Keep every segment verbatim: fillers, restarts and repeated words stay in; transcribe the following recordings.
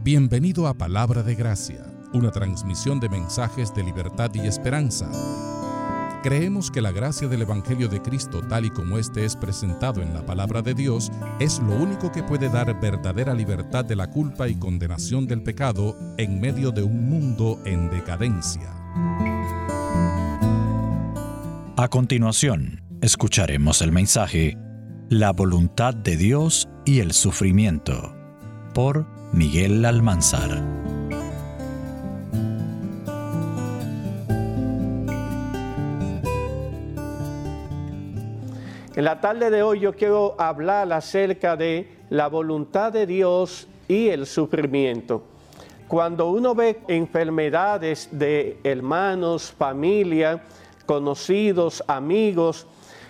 Bienvenido a Palabra de Gracia, una transmisión de mensajes de libertad y esperanza. Creemos que la gracia del Evangelio de Cristo, tal y como éste es presentado en la Palabra de Dios, es lo único que puede dar verdadera libertad de la culpa y condenación del pecado en medio de un mundo en decadencia. A continuación, escucharemos el mensaje La voluntad de Dios y el sufrimiento, por Miguel Almanzar. En la tarde de hoy yo quiero hablar acerca de la voluntad de Dios y el sufrimiento. Cuando uno ve enfermedades de hermanos, familia, conocidos, amigos,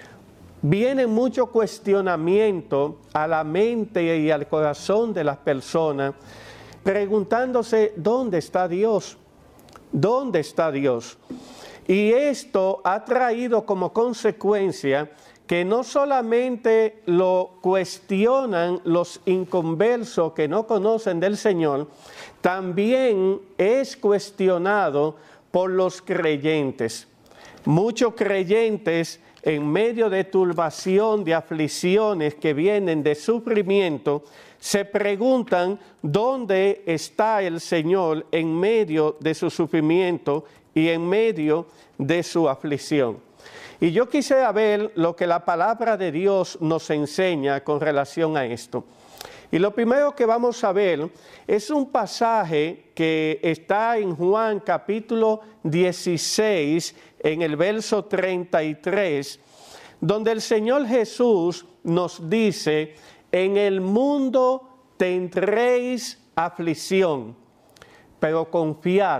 viene mucho cuestionamiento a la mente y al corazón de las personas, preguntándose, ¿dónde está Dios? ¿Dónde está Dios? Y esto ha traído como consecuencia que no solamente lo cuestionan los inconversos que no conocen del Señor, también es cuestionado por los creyentes. Muchos creyentes, en medio de turbación, de aflicciones que vienen de sufrimiento, se preguntan dónde está el Señor en medio de su sufrimiento y en medio de su aflicción. Y yo quisiera ver lo que la palabra de Dios nos enseña con relación a esto. Y lo primero que vamos a ver es un pasaje que está en Juan capítulo dieciséis, en el verso treinta y tres, donde el Señor Jesús nos dice, en el mundo tendréis aflicción, pero confiad,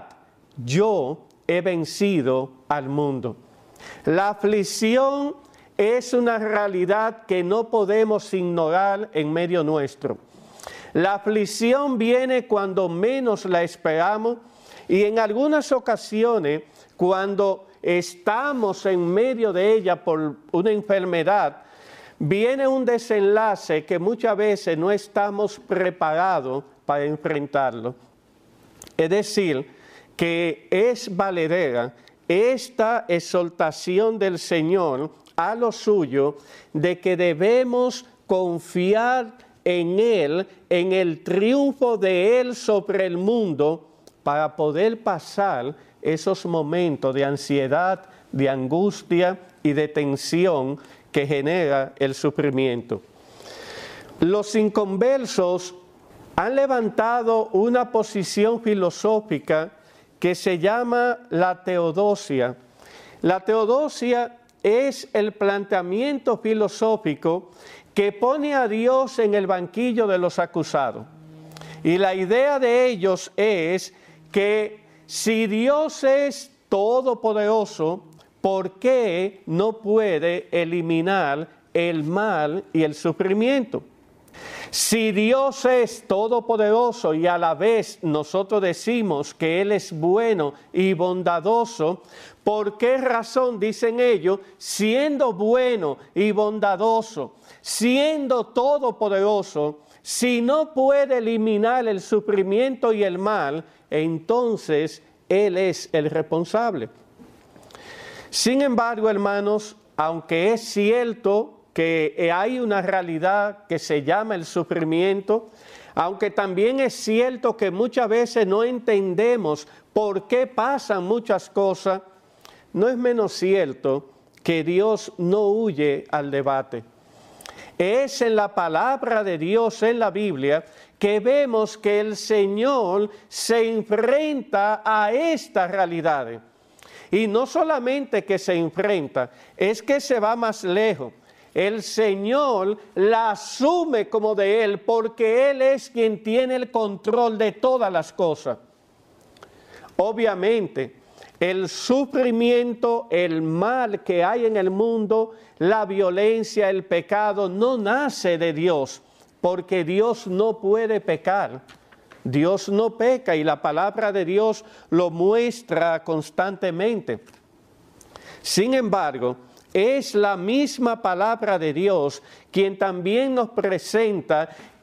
yo he vencido al mundo. La aflicción es una realidad que no podemos ignorar en medio nuestro. La aflicción viene cuando menos la esperamos y en algunas ocasiones cuando estamos en medio de ella por una enfermedad, viene un desenlace que muchas veces no estamos preparados para enfrentarlo. Es decir, que es valedera esta exhortación del Señor a lo suyo de que debemos confiar en Él, en el triunfo de Él sobre el mundo para poder pasar esos momentos de ansiedad, de angustia y de tensión que genera el sufrimiento. Los inconversos han levantado una posición filosófica que se llama la teodosia. La teodosia es el planteamiento filosófico que pone a Dios en el banquillo de los acusados. Y la idea de ellos es que si Dios es todopoderoso, ¿por qué no puede eliminar el mal y el sufrimiento? Si Dios es todopoderoso y a la vez nosotros decimos que Él es bueno y bondadoso, ¿por qué razón, dicen ellos, siendo bueno y bondadoso, siendo todopoderoso, si no puede eliminar el sufrimiento y el mal, entonces Él es el responsable? Sin embargo, hermanos, aunque es cierto que hay una realidad que se llama el sufrimiento, aunque también es cierto que muchas veces no entendemos por qué pasan muchas cosas, no es menos cierto que Dios no huye al debate. Es en la palabra de Dios, en la Biblia, que vemos que el Señor se enfrenta a estas realidades. Y no solamente que se enfrenta, es que se va más lejos. El Señor la asume como de Él porque Él es quien tiene el control de todas las cosas. Obviamente, el sufrimiento, el mal que hay en el mundo, la violencia, el pecado, no nace de Dios, porque Dios no puede pecar. Dios no peca y la palabra de Dios lo muestra constantemente. Sin embargo, es la misma palabra de Dios quien también nos presenta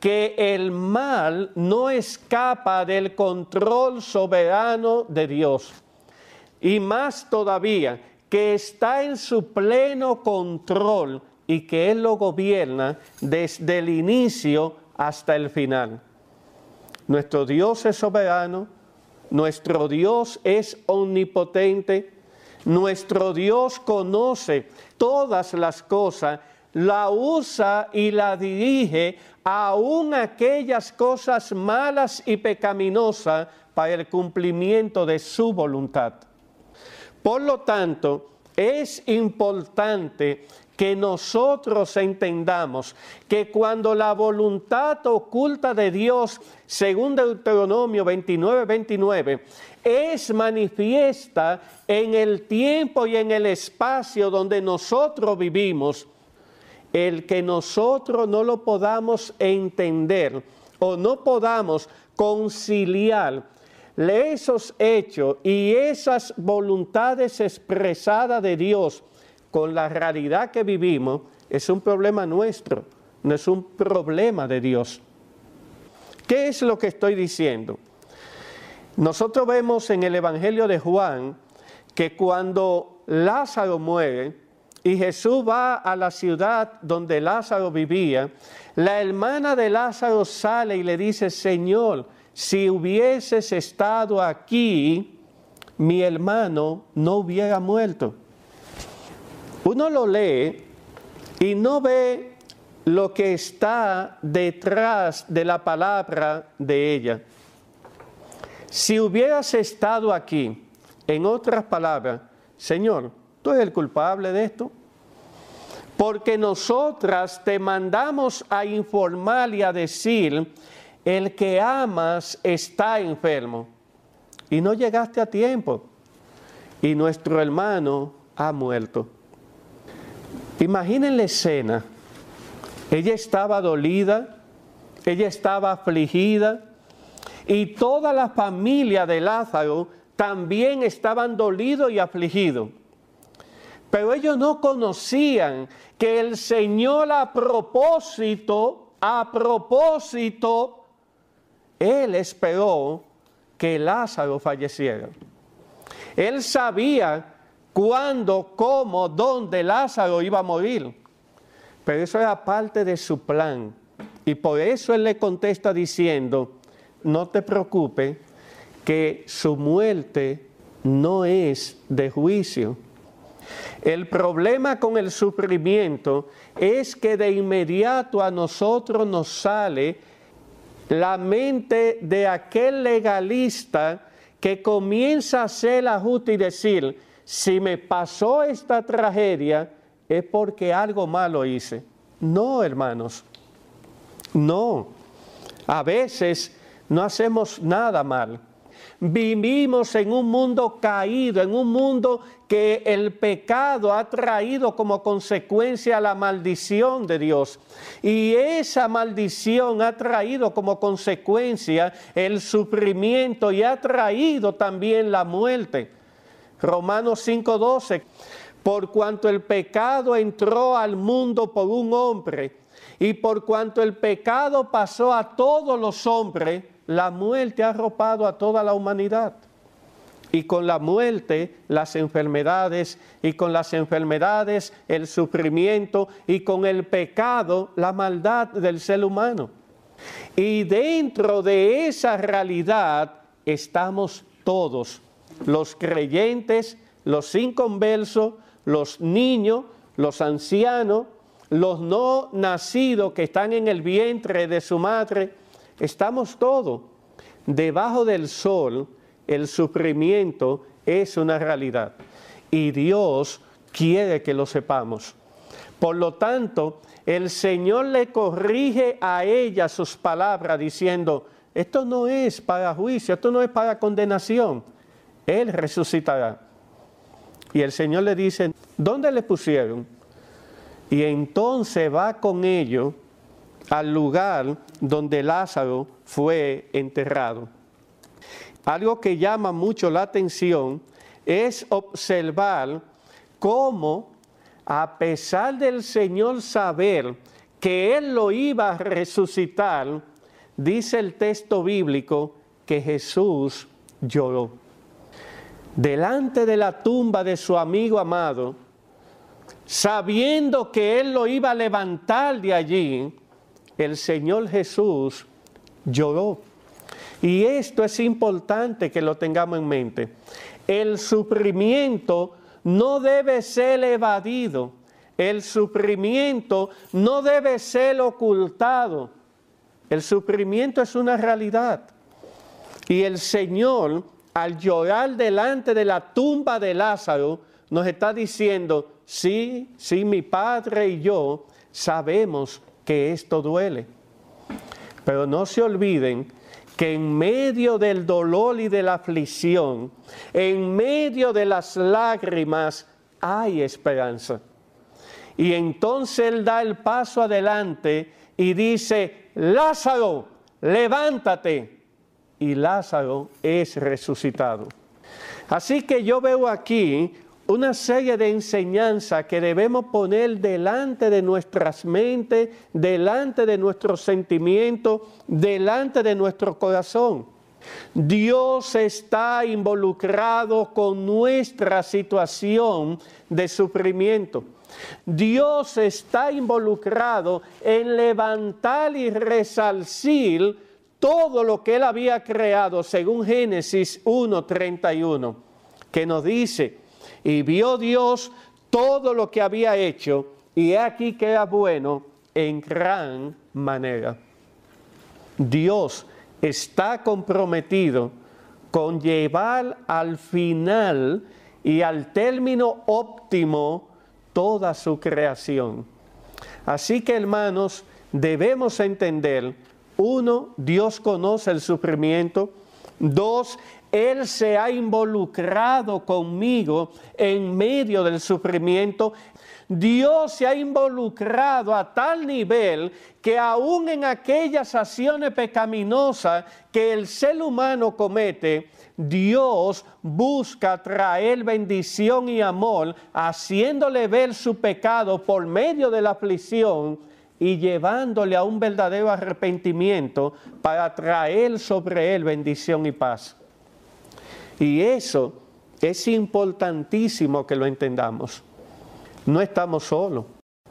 que el mal no escapa del control soberano de Dios. Y más todavía, que está en su pleno control y que Él lo gobierna desde el inicio hasta el final. Nuestro Dios es soberano, nuestro Dios es omnipotente, nuestro Dios conoce todas las cosas, la usa y la dirige aún aquellas cosas malas y pecaminosas para el cumplimiento de su voluntad. Por lo tanto, es importante que nosotros entendamos que cuando la voluntad oculta de Dios, según Deuteronomio veintinueve, veintinueve, es manifiesta en el tiempo y en el espacio donde nosotros vivimos, el que nosotros no lo podamos entender o no podamos conciliar esos hechos y esas voluntades expresadas de Dios con la realidad que vivimos, es un problema nuestro, no es un problema de Dios. ¿Qué es lo que estoy diciendo? Nosotros vemos en el Evangelio de Juan que cuando Lázaro muere y Jesús va a la ciudad donde Lázaro vivía, la hermana de Lázaro sale y le dice: Señor, si hubieses estado aquí, mi hermano no hubiera muerto. Uno lo lee y no ve lo que está detrás de la palabra de ella. Si hubieras estado aquí, en otras palabras, Señor, tú eres el culpable de esto, porque nosotras te mandamos a informar y a decir: el que amas está enfermo, y no llegaste a tiempo, y nuestro hermano ha muerto. Imaginen la escena. Ella estaba dolida, ella estaba afligida, y toda la familia de Lázaro también estaban dolidos y afligidos. Pero ellos no conocían que el Señor a propósito, a propósito, Él esperó que Lázaro falleciera. Él sabía cuándo, cómo, dónde Lázaro iba a morir. Pero eso era parte de su plan. Y por eso Él le contesta diciendo: no te preocupes, que su muerte no es de juicio. El problema con el sufrimiento es que de inmediato a nosotros nos sale la mente de aquel legalista que comienza a hacer ajuste y decir: si me pasó esta tragedia es porque algo malo hice. No, hermanos, no. A veces no hacemos nada mal. Vivimos en un mundo caído, en un mundo que el pecado ha traído como consecuencia la maldición de Dios. Y esa maldición ha traído como consecuencia el sufrimiento y ha traído también la muerte. Romanos cinco doce, por cuanto el pecado entró al mundo por un hombre, y por cuanto el pecado pasó a todos los hombres, la muerte ha arropado a toda la humanidad. Y con la muerte, las enfermedades, y con las enfermedades, el sufrimiento, y con el pecado, la maldad del ser humano. Y dentro de esa realidad estamos todos, los creyentes, los inconversos, los niños, los ancianos, los no nacidos que están en el vientre de su madre. Estamos todos. Debajo del sol, el sufrimiento es una realidad. Y Dios quiere que lo sepamos. Por lo tanto, el Señor le corrige a ella sus palabras diciendo: esto no es para juicio, esto no es para condenación. Él resucitará. Y el Señor le dice: ¿dónde le pusieron? Y entonces va con ellos al lugar donde Lázaro fue enterrado. Algo que llama mucho la atención es observar cómo, a pesar del Señor saber que Él lo iba a resucitar, dice el texto bíblico que Jesús lloró. Delante de la tumba de su amigo amado, sabiendo que Él lo iba a levantar de allí, el Señor Jesús lloró. Y esto es importante que lo tengamos en mente. El sufrimiento no debe ser evadido. El sufrimiento no debe ser ocultado. El sufrimiento es una realidad. Y el Señor, al llorar delante de la tumba de Lázaro, nos está diciendo, sí, sí, mi Padre y yo sabemos que esto duele. Pero no se olviden que en medio del dolor y de la aflicción, en medio de las lágrimas, hay esperanza. Y entonces Él da el paso adelante y dice, Lázaro, levántate. Y Lázaro es resucitado. Así que yo veo aquí una serie de enseñanzas que debemos poner delante de nuestras mentes, delante de nuestros sentimientos, delante de nuestro corazón. Dios está involucrado con nuestra situación de sufrimiento. Dios está involucrado en levantar y resarcir todo lo que Él había creado, según Génesis uno treinta y uno, que nos dice, y vio Dios todo lo que había hecho, y he aquí que era bueno en gran manera. Dios está comprometido con llevar al final y al término óptimo toda su creación. Así que, hermanos, debemos entender, uno, Dios conoce el sufrimiento. Dos, Él se ha involucrado conmigo en medio del sufrimiento. Dios se ha involucrado a tal nivel que aún en aquellas acciones pecaminosas que el ser humano comete, Dios busca traer bendición y amor, haciéndole ver su pecado por medio de la aflicción y llevándole a un verdadero arrepentimiento para traer sobre él bendición y paz. Y eso es importantísimo que lo entendamos. No estamos solos.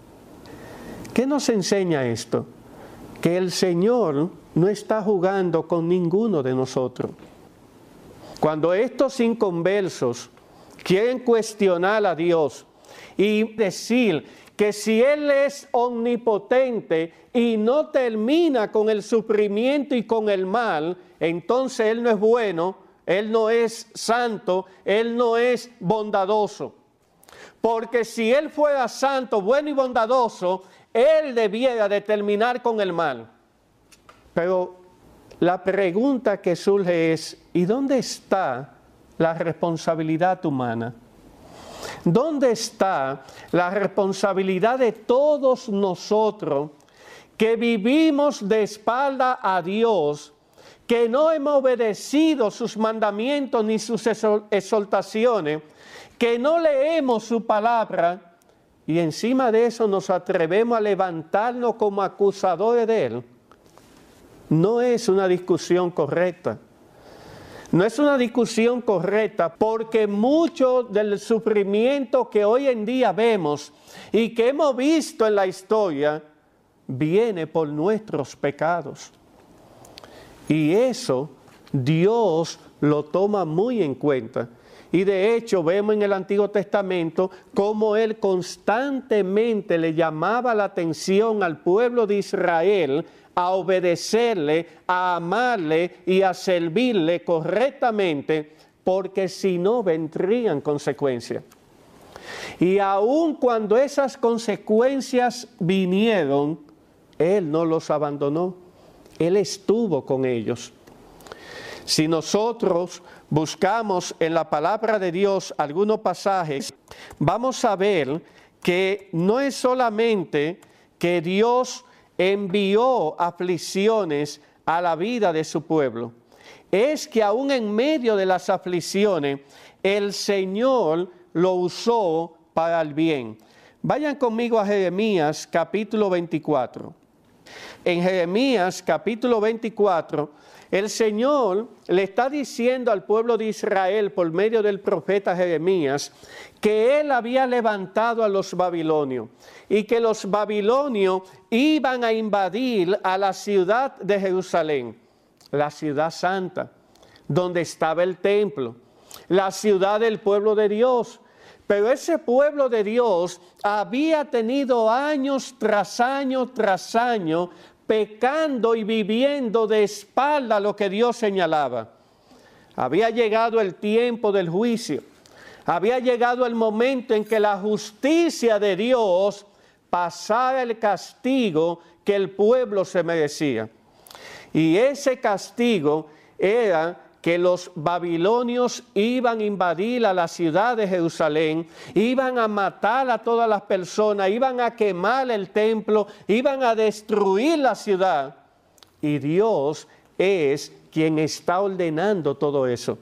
¿Qué nos enseña esto? Que el Señor no está jugando con ninguno de nosotros. Cuando estos inconversos quieren cuestionar a Dios y decir que si Él es omnipotente y no termina con el sufrimiento y con el mal, entonces Él no es bueno, Él no es santo, Él no es bondadoso. Porque si Él fuera santo, bueno y bondadoso, Él debiera de terminar con el mal. Pero la pregunta que surge es, ¿y dónde está la responsabilidad humana? ¿Dónde está la responsabilidad de todos nosotros que vivimos de espalda a Dios, que no hemos obedecido sus mandamientos ni sus exhortaciones, que no leemos su palabra y encima de eso nos atrevemos a levantarnos como acusadores de Él? No es una discusión correcta. No es una discusión correcta porque mucho del sufrimiento que hoy en día vemos y que hemos visto en la historia viene por nuestros pecados. Y eso Dios lo toma muy en cuenta. Y de hecho vemos en el Antiguo Testamento cómo Él constantemente le llamaba la atención al pueblo de Israel a obedecerle, a amarle y a servirle correctamente, porque si no vendrían consecuencias. Y aun cuando esas consecuencias vinieron, Él no los abandonó, Él estuvo con ellos. Si nosotros buscamos en la palabra de Dios algunos pasajes, vamos a ver que no es solamente que Dios envió aflicciones a la vida de su pueblo, es que aún en medio de las aflicciones, el Señor lo usó para el bien. Vayan conmigo a Jeremías capítulo veinticuatro. En Jeremías capítulo veinticuatro, el Señor le está diciendo al pueblo de Israel por medio del profeta Jeremías que Él había levantado a los babilonios y que los babilonios iban a invadir a la ciudad de Jerusalén, la ciudad santa, donde estaba el templo, la ciudad del pueblo de Dios. Pero ese pueblo de Dios había tenido años tras año tras año pecando y viviendo de espalda a lo que Dios señalaba. Había llegado el tiempo del juicio. Había llegado el momento en que la justicia de Dios pasara el castigo que el pueblo se merecía. Y ese castigo era que los babilonios iban a invadir a la ciudad de Jerusalén, iban a matar a todas las personas, iban a quemar el templo, iban a destruir la ciudad. Y Dios es quien está ordenando todo eso.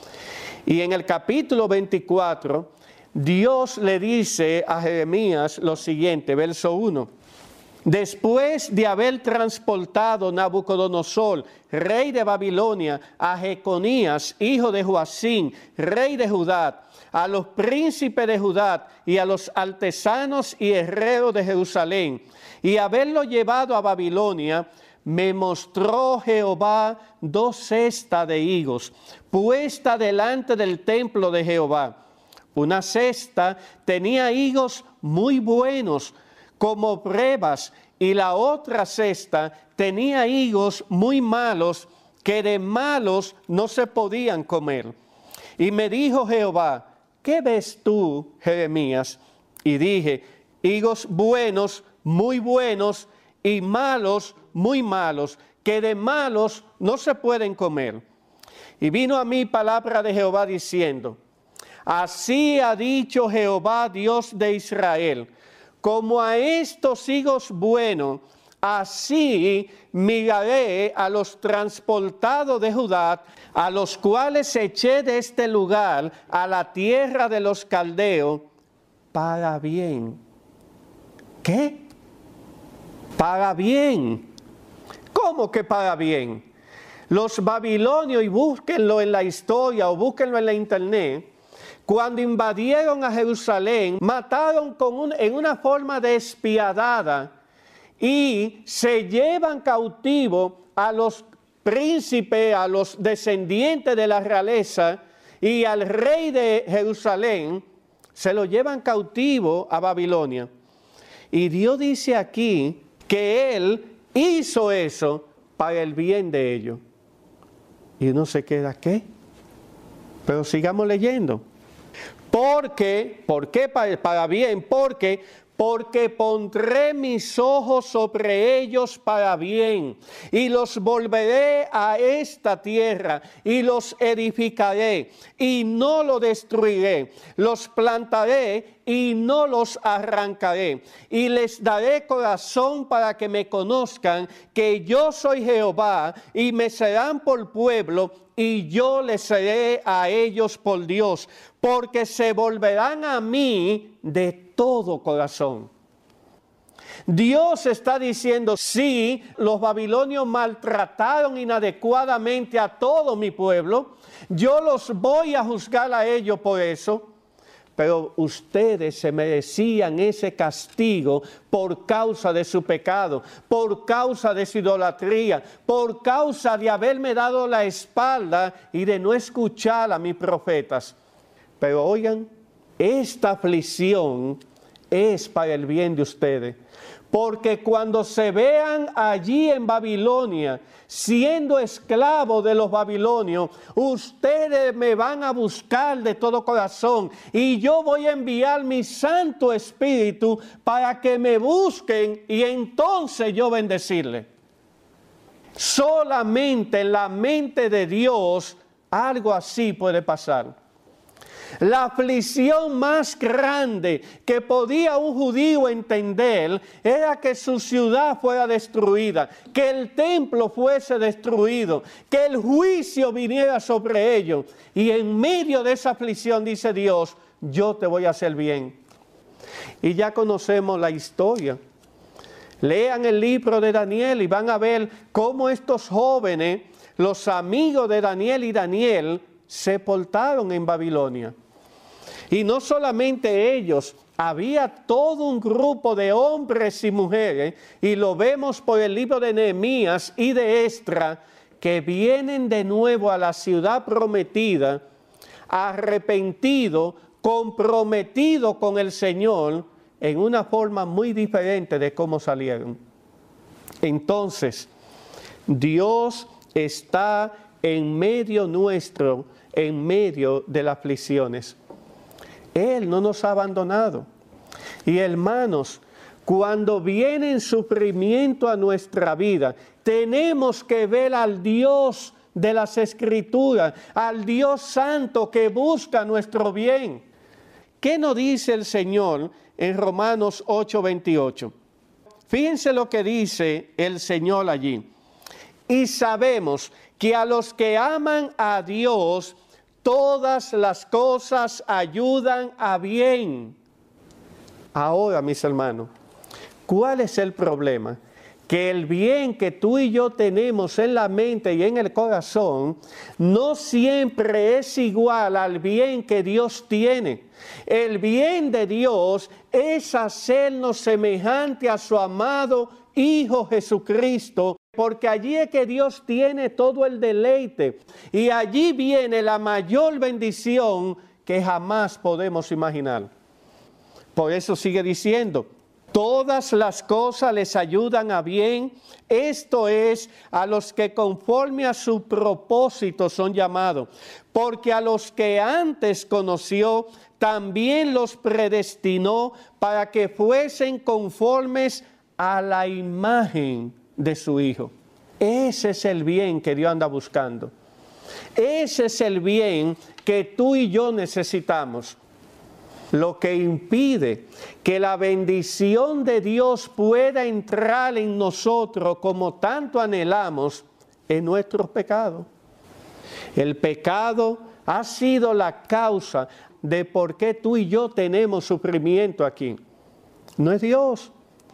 Y en el capítulo veinticuatro, Dios le dice a Jeremías lo siguiente, verso uno. Después de haber transportado Nabucodonosor, rey de Babilonia, a Jeconías, hijo de Joacim, rey de Judá, a los príncipes de Judá y a los artesanos y herreros de Jerusalén, y haberlo llevado a Babilonia, me mostró Jehová dos cestas de higos, puesta delante del templo de Jehová. Una cesta tenía higos muy buenos, como pruebas, y la otra cesta tenía higos muy malos, que de malos no se podían comer. Y me dijo Jehová, ¿qué ves tú, Jeremías? Y dije, higos buenos, muy buenos, y malos, muy malos, que de malos no se pueden comer. Y vino a mí palabra de Jehová diciendo, así ha dicho Jehová, Dios de Israel, como a estos higos buenos, así miraré a los transportados de Judá, a los cuales eché de este lugar a la tierra de los caldeos, para bien. ¿Qué? Para bien. ¿Cómo que para bien? Los babilonios, y búsquenlo en la historia o búsquenlo en la internet, cuando invadieron a Jerusalén, mataron con un, en una forma despiadada y se llevan cautivo a los príncipes, a los descendientes de la realeza y al rey de Jerusalén, se lo llevan cautivo a Babilonia. Y Dios dice aquí que Él hizo eso para el bien de ellos. Y uno se queda, ¿qué? Pero sigamos leyendo. Porque, ¿por qué para, para bien? Porque, porque pondré mis ojos sobre ellos para bien, y los volveré a esta tierra, y los edificaré, y no los destruiré, los plantaré, y no los arrancaré, y les daré corazón para que me conozcan, que yo soy Jehová, y me serán por pueblo, y yo les seré a ellos por Dios, porque se volverán a mí de todo corazón. Dios está diciendo, sí, los babilonios maltrataron inadecuadamente a todo mi pueblo, yo los voy a juzgar a ellos por eso, pero ustedes se merecían ese castigo por causa de su pecado, por causa de su idolatría, por causa de haberme dado la espalda y de no escuchar a mis profetas. Pero oigan, esta aflicción es para el bien de ustedes. Porque cuando se vean allí en Babilonia, siendo esclavos de los babilonios, ustedes me van a buscar de todo corazón, y yo voy a enviar mi Santo Espíritu para que me busquen, y entonces yo bendecirles. Solamente en la mente de Dios algo así puede pasar. La aflicción más grande que podía un judío entender era que su ciudad fuera destruida, que el templo fuese destruido, que el juicio viniera sobre ellos. Y en medio de esa aflicción dice Dios, yo te voy a hacer bien. Y ya conocemos la historia. Lean el libro de Daniel y van a ver cómo estos jóvenes, los amigos de Daniel y Daniel, se portaron en Babilonia. Y no solamente ellos, había todo un grupo de hombres y mujeres, y lo vemos por el libro de Nehemías y de Esdras, que vienen de nuevo a la ciudad prometida, arrepentidos, comprometidos con el Señor, en una forma muy diferente de cómo salieron. Entonces, Dios está en medio nuestro, en medio de las aflicciones. Él no nos ha abandonado. Y hermanos, cuando viene sufrimiento a nuestra vida, tenemos que ver al Dios de las Escrituras, al Dios Santo que busca nuestro bien. ¿Qué nos dice el Señor en Romanos ocho veintiocho? Fíjense lo que dice el Señor allí. Y sabemos que a los que aman a Dios, todas las cosas ayudan a bien. Ahora, mis hermanos, ¿cuál es el problema? Que el bien que tú y yo tenemos en la mente y en el corazón no siempre es igual al bien que Dios tiene. El bien de Dios es hacernos semejante a su amado Hijo Jesucristo, porque allí es que Dios tiene todo el deleite y allí viene la mayor bendición que jamás podemos imaginar. Por eso sigue diciendo, todas las cosas les ayudan a bien, esto es, a los que conforme a su propósito son llamados, porque a los que antes conoció, también los predestinó para que fuesen conformes a la imagen de su Hijo. Ese es el bien que Dios anda buscando. Ese es el bien que tú y yo necesitamos. Lo que impide que la bendición de Dios pueda entrar en nosotros como tanto anhelamos es nuestros pecados. El pecado ha sido la causa de por qué tú y yo tenemos sufrimiento aquí. No es Dios.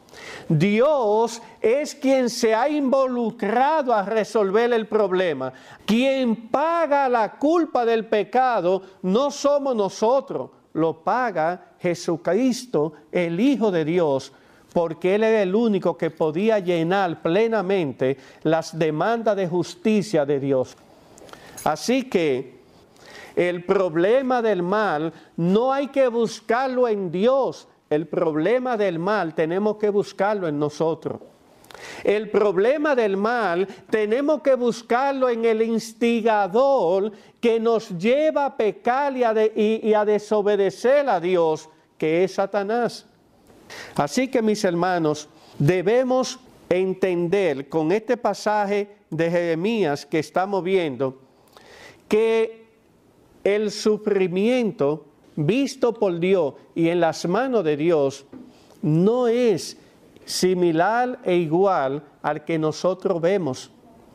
Dios es quien se ha involucrado a resolver el problema. Quien paga la culpa del pecado no somos nosotros, lo paga Jesucristo, el Hijo de Dios, porque Él era el único que podía llenar plenamente las demandas de justicia de Dios. Así que el problema del mal no hay que buscarlo en Dios. El problema del mal tenemos que buscarlo en nosotros. El problema del mal tenemos que buscarlo en el instigador que nos lleva a pecar y a, de, y, y a desobedecer a Dios, que es Satanás. Así que, mis hermanos, debemos entender con este pasaje de Jeremías que estamos viendo que el sufrimiento visto por Dios y en las manos de Dios no es similar e igual al que nosotros vemos.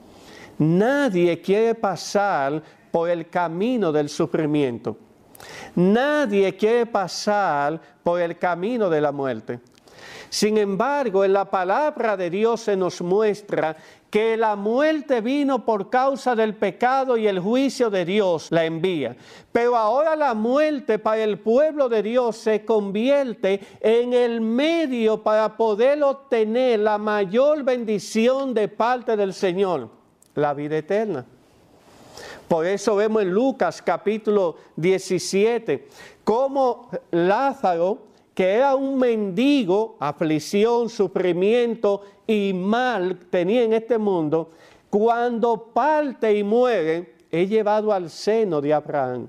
Nadie quiere pasar por el camino del sufrimiento. Nadie quiere pasar por el camino de la muerte. Sin embargo, en la palabra de Dios se nos muestra que la muerte vino por causa del pecado y el juicio de Dios la envía. Pero ahora la muerte para el pueblo de Dios se convierte en el medio para poder obtener la mayor bendición de parte del Señor, la vida eterna. Por eso vemos en Lucas capítulo diecisiete, cómo Lázaro, que era un mendigo, aflicción, sufrimiento y mal tenía en este mundo, cuando parte y muere, es llevado al seno de Abraham.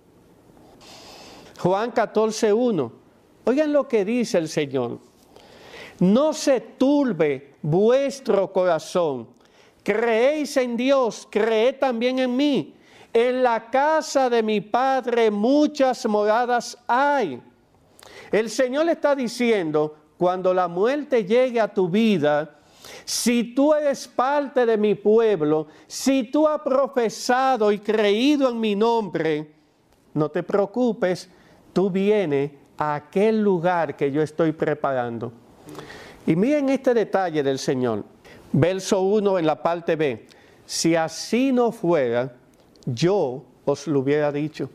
Juan catorce uno. Oigan lo que dice el Señor. No se turbe vuestro corazón. Creéis en Dios, creed también en mí. En la casa de mi Padre muchas moradas hay. El Señor le está diciendo, cuando la muerte llegue a tu vida, si tú eres parte de mi pueblo, si tú has profesado y creído en mi nombre, no te preocupes, tú vienes a aquel lugar que yo estoy preparando. Y miren este detalle del Señor. Verso uno en la parte B. Si así no fuera, yo os lo hubiera dicho.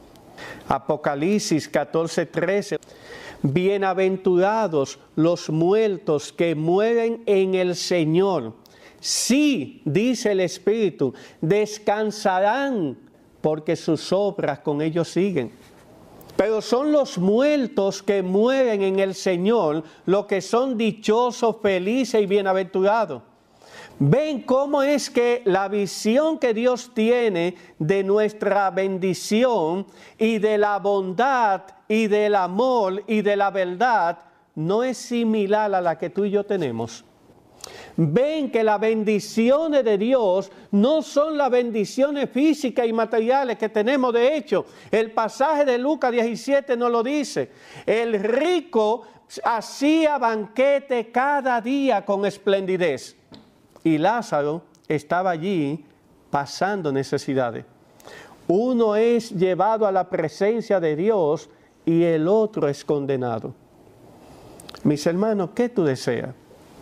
Apocalipsis catorce, trece. Bienaventurados los muertos que mueren en el Señor. Sí, dice el Espíritu, descansarán porque sus obras con ellos siguen. Pero son los muertos que mueren en el Señor los que son dichosos, felices y bienaventurados. Ven cómo es que la visión que Dios tiene de nuestra bendición y de la bondad y del amor y de la verdad no es similar a la que tú y yo tenemos. Ven que las bendiciones de Dios no son las bendiciones físicas y materiales que tenemos. De hecho, el pasaje de Lucas diecisiete nos lo dice. El rico hacía banquete cada día con esplendidez. Y Lázaro estaba allí pasando necesidades. Uno es llevado a la presencia de Dios y el otro es condenado. Mis hermanos, ¿qué tú deseas?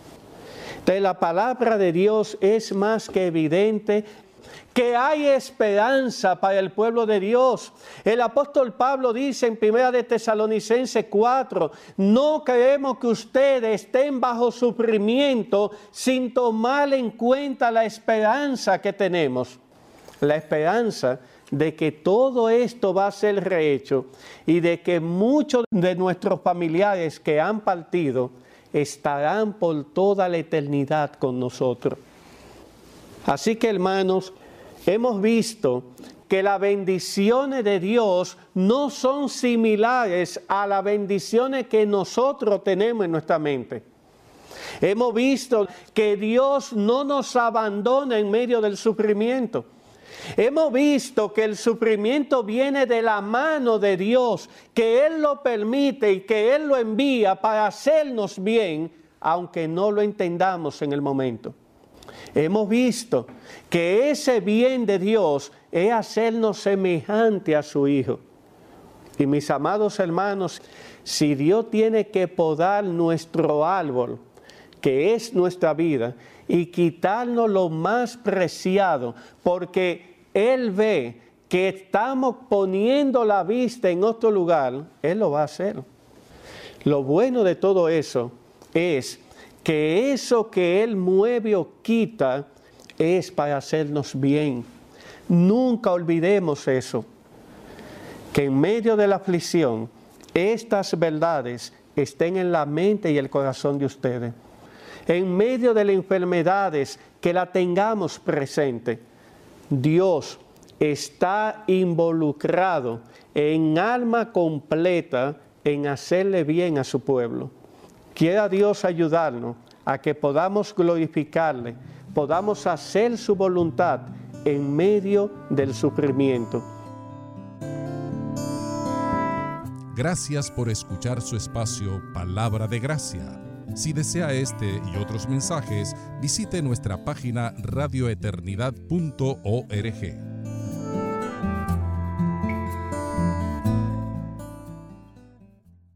De la palabra de Dios es más que evidente que hay esperanza para el pueblo de Dios. El apóstol Pablo dice en primera de Tesalonicenses cuatro, no queremos que ustedes estén bajo sufrimiento sin tomar en cuenta la esperanza que tenemos. La esperanza de que todo esto va a ser rehecho y de que muchos de nuestros familiares que han partido estarán por toda la eternidad con nosotros. Así que, hermanos, hemos visto que las bendiciones de Dios no son similares a las bendiciones que nosotros tenemos en nuestra mente. Hemos visto que Dios no nos abandona en medio del sufrimiento. Hemos visto que el sufrimiento viene de la mano de Dios, que Él lo permite y que Él lo envía para hacernos bien, aunque no lo entendamos en el momento. Hemos visto que ese bien de Dios es hacernos semejante a su Hijo. Y mis amados hermanos, si Dios tiene que podar nuestro árbol, que es nuestra vida, y quitarnos lo más preciado, porque Él ve que estamos poniendo la vista en otro lugar, Él lo va a hacer. Lo bueno de todo eso es que eso que Él mueve o quita es para hacernos bien. Nunca olvidemos eso, que en medio de la aflicción, estas verdades estén en la mente y el corazón de ustedes. En medio de las enfermedades, que la tengamos presente. Dios está involucrado en alma completa en hacerle bien a su pueblo. Quiera Dios ayudarnos a que podamos glorificarle, podamos hacer su voluntad en medio del sufrimiento. Gracias por escuchar su espacio Palabra de Gracia. Si desea este y otros mensajes, visite nuestra página radio eternidad punto org.